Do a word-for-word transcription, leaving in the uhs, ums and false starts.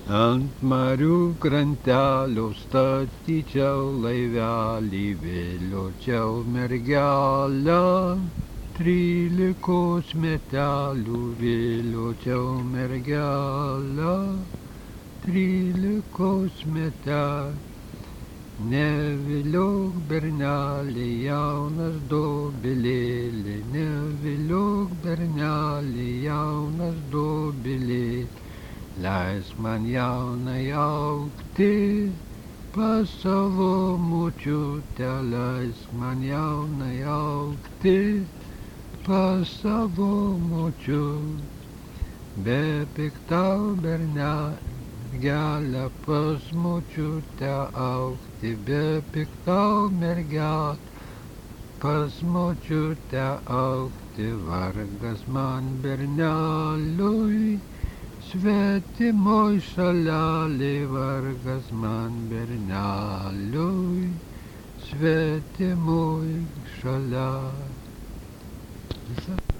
Ant marių krantelių statyčiau laivelį, viliočiau mergelę. Trylikos metelių viliočiau mergelę, trylikos metelių. Neviliok bernelį, jaunas dobilėlį, neviliok bernelį, jaunas dobilėlį. Leisk man jaunai augti pas savo močiutę, leisk man jaunai augti pas savo močiutę. Be piktau mergelę pas močiutę augti, be piktau mergelę pas močiutę augti. Vargas man berneliui svetimoj šalelėj, vargas man berneliui svetimoj šalelėj.